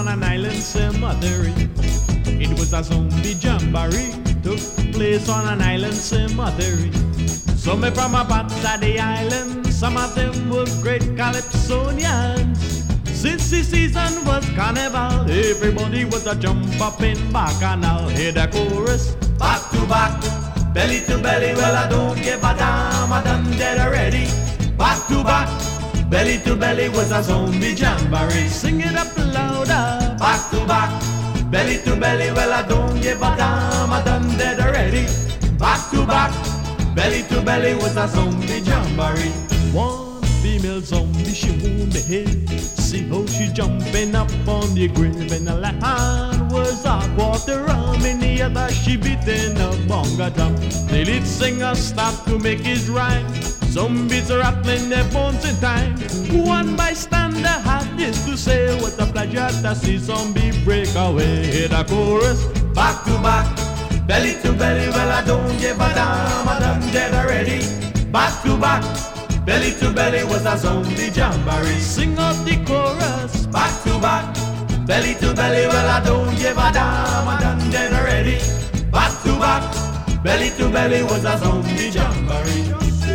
on an island cemetery. It was a zombie jamboree. Took place on an island cemetery. Some from a part of the island, some of them were great calypsonians. Since the season was carnival, everybody was a jump up in bacchanal. Hear the chorus, back to back, belly to belly. Well, I don't give a damn, I done dead already. Back to back, belly to belly was a zombie jamboree. Sing it up louder, back to back, belly to belly. Well, I don't give a damn, I done dead already. Back to back, belly to belly was a zombie jamboree. One female zombie, she wound the head. See how she jumping up on the grave. In the left hand was a quarter rum, in the other she beating a bonga drum. The lead singer stopped to make his rhyme. Zombies rattling their bones in time. One bystander had this to say, what a pleasure to see zombie break away. Hear the chorus, back to back, belly to belly. Well, I don't give a damn, I done dead already. Back to back, belly to belly was a zombie jamboree. Sing out the chorus, back to back, belly to belly. Well, I don't give a damn, I done dead already. Back to back, belly to belly was a zombie jamboree.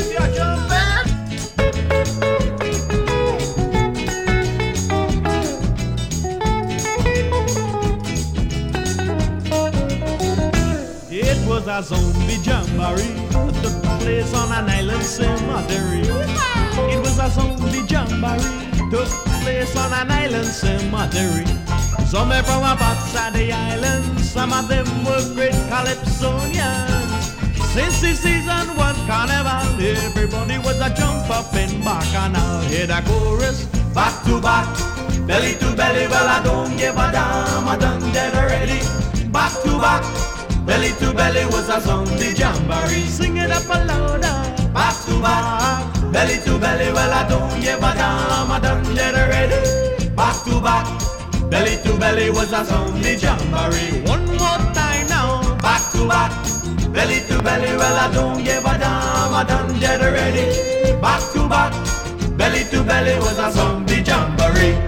It was a zombie jamboree that took place on an island cemetery. It was a zombie jamboree took place on an island cemetery. Some from a parts of the island, some of them were great calypsonians. Since the season was carnival, everybody was a jump up in bacchanal. Hear the chorus, back to back, belly to belly. Well, I don't give a damn, I done dead already. Back to back, belly to belly was a zombie jamboree. Sing it up louder, back to back, belly to belly. Well, I don't give a damn, I done dead already. Back to back, belly to belly was a zombie jamboree. One more time now, back to back, belly to belly. Well, I don't give a damn, I done dead already. Back to back, belly to belly was a zombie jamboree.